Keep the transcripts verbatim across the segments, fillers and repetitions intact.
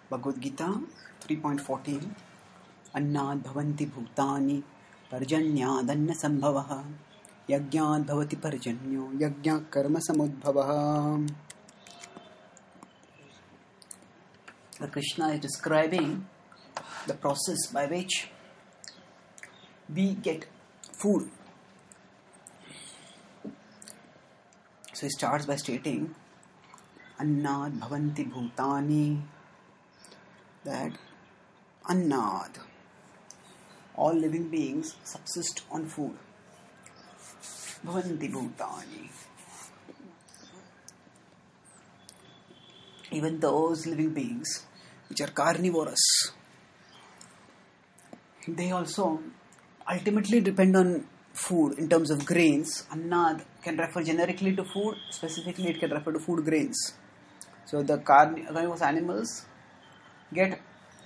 Bhagavad Gita three point fourteen Annad bhavanti bhutani parjanyadanna sambhavaha yajñād bhavati parjanyo yajñā karma samudbhavaha. Krishna is describing the process by which we get food. So he starts by stating Annad bhavanti bhutani, that Annad, all living beings subsist on food. Bhavanti bhutani, even those living beings which are carnivorous, they also ultimately depend on food in terms of grains. Annad can refer generically to food, specifically it can refer to food grains. So the carnivorous animals get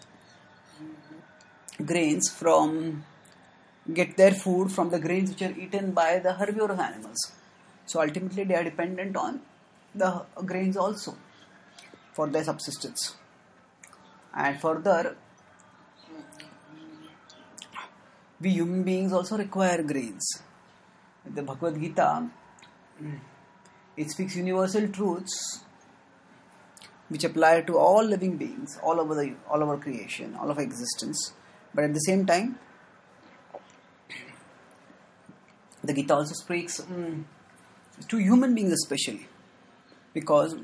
grains from, get their food from the grains which are eaten by the herbivorous animals. So ultimately they are dependent on the grains also for their subsistence. And further, we human beings also require grains. The Bhagavad Gita, it speaks universal truths which apply to all living beings, all over the all over creation, all of existence. But at the same time, the Gita also speaks um, to human beings especially, because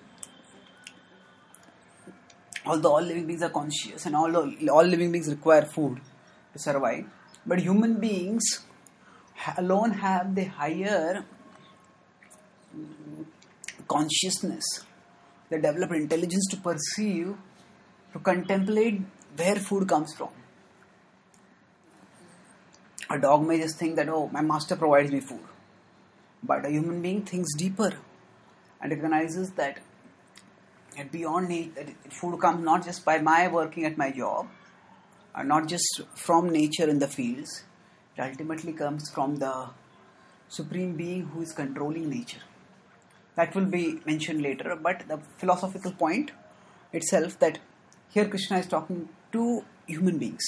although all living beings are conscious and all all living beings require food to survive, but human beings alone have the higher consciousness. They develop intelligence to perceive, to contemplate where food comes from. A dog may just think that, oh, my master provides me food. But a human being thinks deeper and recognizes that and beyond it, that food comes not just by my working at my job, or not just from nature in the fields. It ultimately comes from the Supreme Being who is controlling nature. That will be mentioned later, but the philosophical point itself, that here Krishna is talking to human beings.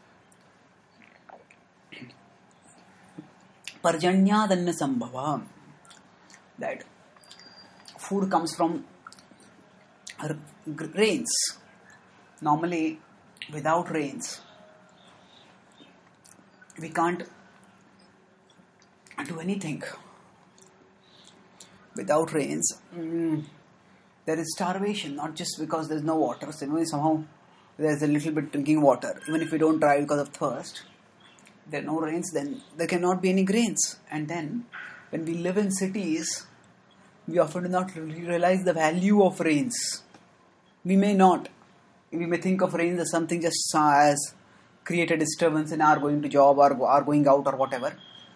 Parjanyadanna sambhava, that food comes from rains. Normally, without rains, we can't do anything. Without rains, mm, there is starvation, not just because there is no water. So somehow there is a little bit drinking water. Even if we don't dry because of thirst, there are no rains, then there cannot be any grains. And then, when we live in cities, we often do not realize the value of rains. We may not. We may think of rains as something just as create a disturbance in our going to job or our going out or whatever.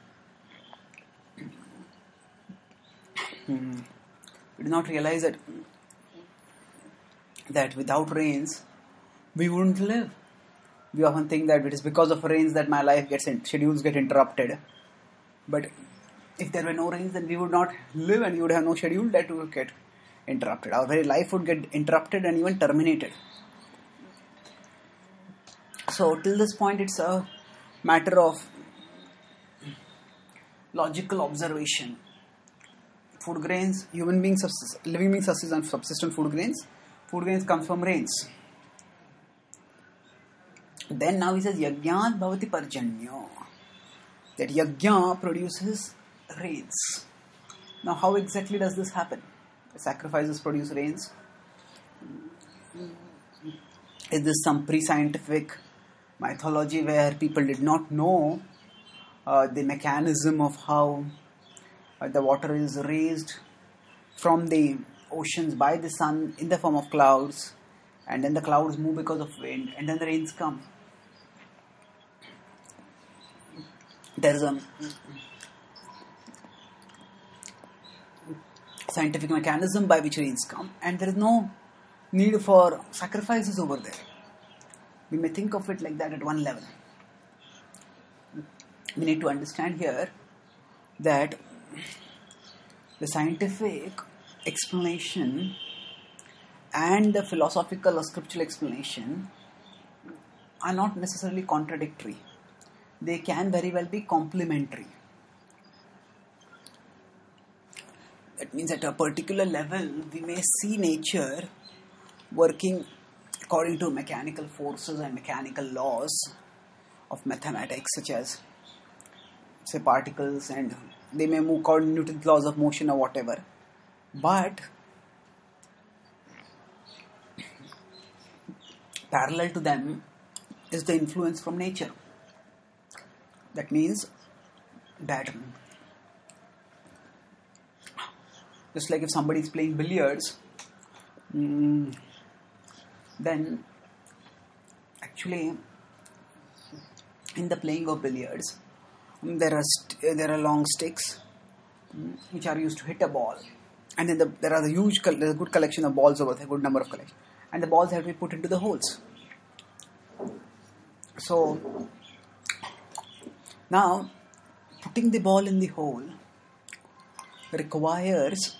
Hmm. We do not realize that that without rains, we wouldn't live. We often think that it is because of rains that my life gets in, schedules get interrupted. But if there were no rains, then we would not live and we would have no schedule that would get interrupted. Our very life would get interrupted and even terminated. So till this point, it's a matter of logical observation. Food grains, human beings, living beings subsist on subsistent food grains. Food grains come from rains. Then now he says, Yajñād bhavati parjanyo, that yajñā produces rains. Now how exactly does this happen? The sacrifices produce rains. Is this some pre-scientific mythology where people did not know uh, the mechanism of how uh, the water is raised from the oceans by the sun in the form of clouds, and then the clouds move because of wind, and then the rains come? There is a scientific mechanism by which rains come, and there is no need for sacrifices over there. We may think of it like that at one level. We need to understand here that the scientific explanation and the philosophical or scriptural explanation are not necessarily contradictory. They can very well be complementary. That means at a particular level, we may see nature working according to mechanical forces and mechanical laws of mathematics, such as, say, particles, and they may move according to Newton's laws of motion or whatever. But parallel to them is the influence from nature. That means that just like if somebody is playing billiards, mm, then actually in the playing of billiards, there are st- there are long sticks mm, which are used to hit a ball, and then the, there are the huge col- there's a good collection of balls over there, a good number of collection, and the balls have to be put into the holes. So now putting the ball in the hole requires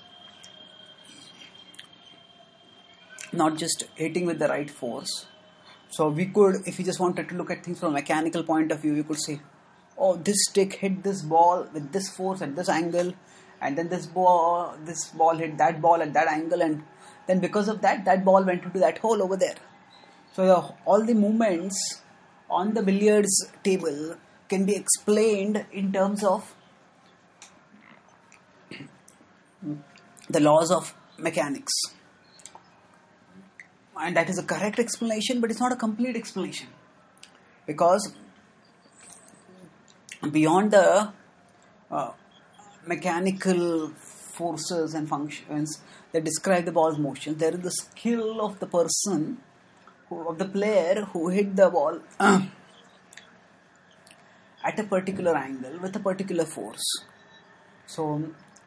not just hitting with the right force. So we could, if we just wanted to look at things from a mechanical point of view, we could say, oh, this stick hit this ball with this force at this angle, and then this ball this ball hit that ball at that angle, and then because of that, that ball went into that hole over there. So the, all the movements on the billiards table can be explained in terms of the laws of mechanics. And that is a correct explanation, but it's not a complete explanation. Because beyond the uh, mechanical forces and functions that describe the ball's motion, there is the skill of the person, who, of the player who hit the ball uh, at a particular angle with a particular force. So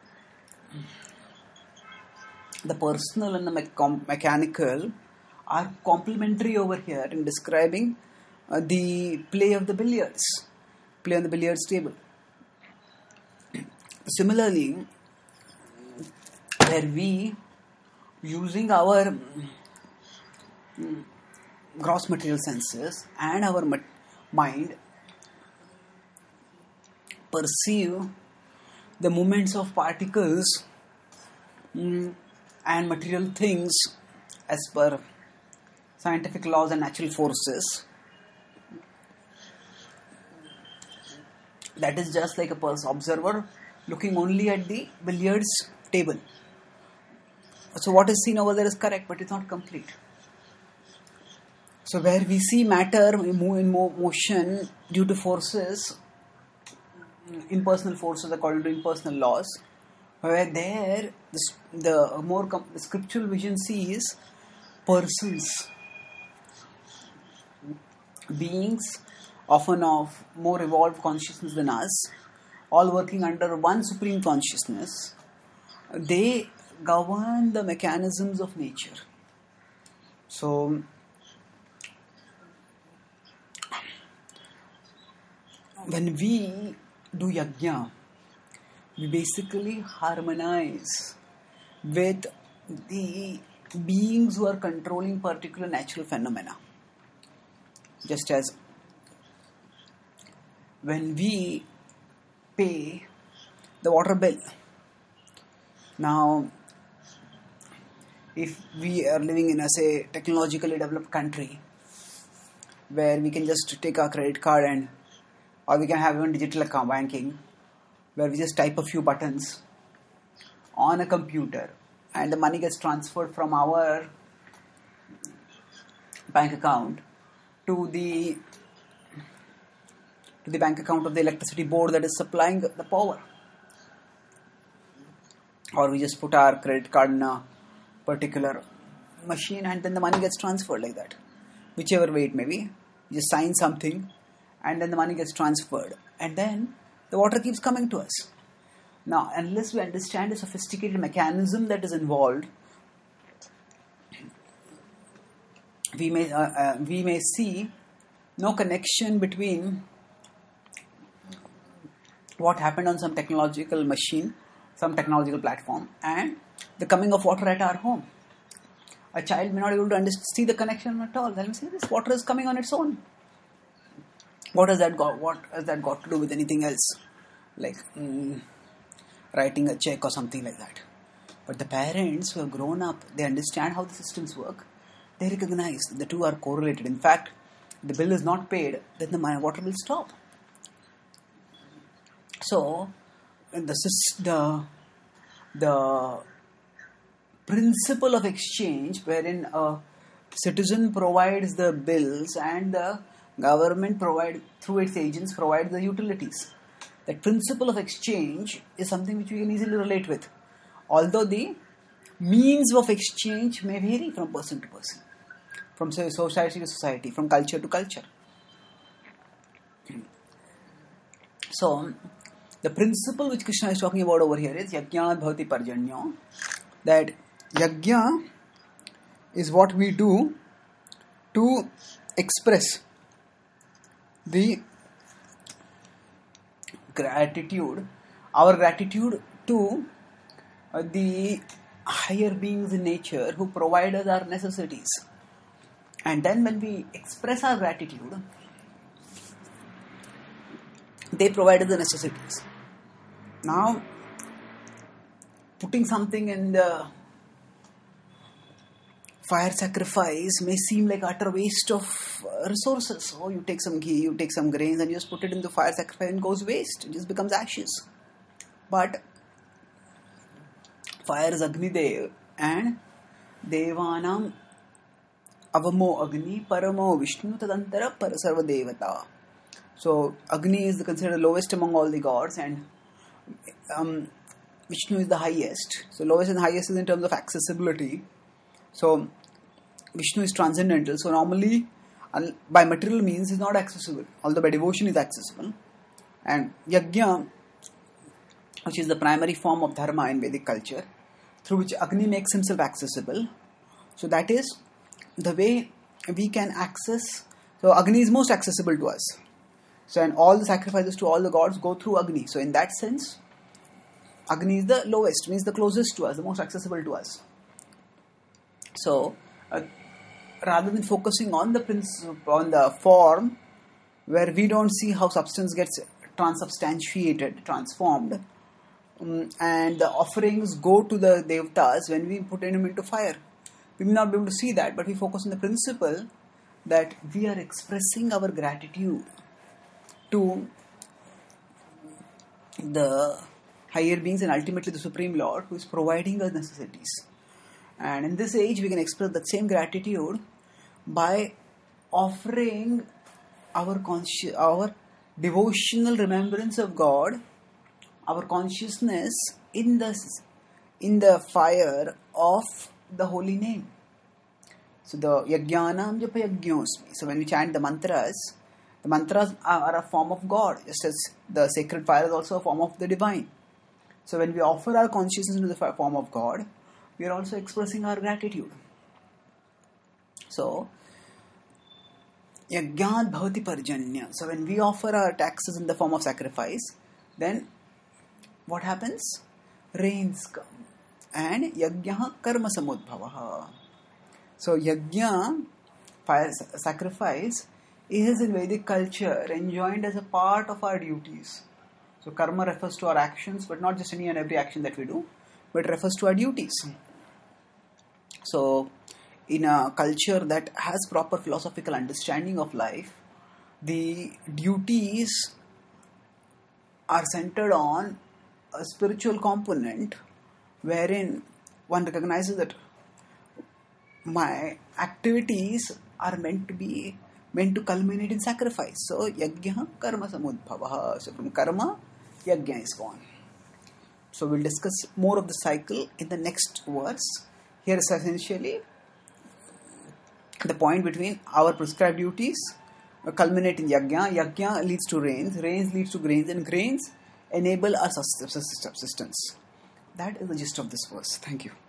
the personal and the me- mechanical are complementary over here in describing uh, the play of the billiards, play on the billiards table. Similarly, where we, using our mm, gross material senses and our ma- mind, perceive the movements of particles mm, and material things as per scientific laws and natural forces. That is just like a person observer looking only at the billiards table. So what is seen over there is correct, but it's not complete. So where we see matter move in motion due to forces, impersonal forces according to impersonal laws, where there the, the more com- the scriptural vision sees persons, beings often of more evolved consciousness than us, all working under one supreme consciousness. They govern the mechanisms of nature. So when we do yajna, we basically harmonize with the beings who are controlling particular natural phenomena. Just as when we pay the water bill. Now, if we are living in a, say, technologically developed country where we can just take our credit card and, or we can have even digital account banking, where we just type a few buttons on a computer and the money gets transferred from our bank account to the to the bank account of the electricity board that is supplying the power. Or we just put our credit card in a particular machine and then the money gets transferred like that. Whichever way it may be. You just sign something and then the money gets transferred. And then the water keeps coming to us. Now, unless we understand the sophisticated mechanism that is involved, we may uh, uh, we may see no connection between what happened on some technological machine, some technological platform, and the coming of water at our home. A child may not be able to understand, see the connection at all. They'll say, this water is coming on its own. What has that got? What has that got to do with anything else? Like mm, writing a check or something like that. But the parents who have grown up, they understand how the systems work. They recognize that the two are correlated. In fact, the bill is not paid, then the water will stop. So, the the the principle of exchange, wherein a citizen provides the bills and the government provide through its agents provide the utilities. That principle of exchange is something which we can easily relate with, although the means of exchange may vary from person to person, from society to society, from culture to culture. So, the principle which Krishna is talking about over here is yajna bhavati parjanyo, that yajna is what we do to express the gratitude, our gratitude to uh, the higher beings in nature who provide us our necessities. And then when we express our gratitude, they provide us the necessities. Now, putting something in the fire sacrifice may seem like utter waste of resources. Oh, you take some ghee, you take some grains and you just put it into fire sacrifice and it goes waste. It just becomes ashes. But fire is Agni Dev and Devanam Avamo Agni Paramo Vishnu Tadantara Parasarva Devata. So Agni is considered the lowest among all the gods and um, Vishnu is the highest. So lowest and highest is in terms of accessibility. So Vishnu is transcendental. So normally by material means is not accessible, although by devotion is accessible. And Yajna, which is the primary form of dharma in Vedic culture, through which Agni makes himself accessible. So that is the way we can access. So Agni is most accessible to us. So and all the sacrifices to all the gods go through Agni. So in that sense, Agni is the lowest, means the closest to us, the most accessible to us. So uh, rather than focusing on the principle, on the form, where we don't see how substance gets transubstantiated, transformed, um, and the offerings go to the devatas when we put them into fire. We may not be able to see that, but we focus on the principle that we are expressing our gratitude to the higher beings and ultimately the Supreme Lord who is providing us necessities. And in this age, we can express that same gratitude by offering our consci- our devotional remembrance of God, our consciousness in the in the fire of the holy name. So the yajnanam japa yajñosmi. So when we chant the mantras, the mantras are a form of God, just as the sacred fire is also a form of the divine. So when we offer our consciousness into the form of God, we are also expressing our gratitude. So, yajnat bhavati parjanya. So when we offer our taxes in the form of sacrifice, then what happens? Rains come. And yajna karma samudbhavaha. So yajna, fire sacrifice, is in Vedic culture enjoined as a part of our duties. So karma refers to our actions, but not just any and every action that we do, but refers to our duties. So in a culture that has proper philosophical understanding of life, the duties are centered on a spiritual component wherein one recognizes that my activities are meant to be meant to culminate in sacrifice. So yajna karma samudbhavaha. So from karma, yajna is born. So we'll discuss more of the cycle in the next verse. Here is essentially the point between our prescribed duties culminate in yajna. Yajna leads to rains. Rains leads to grains, and grains enable our subsistence. That is the gist of this verse. Thank you.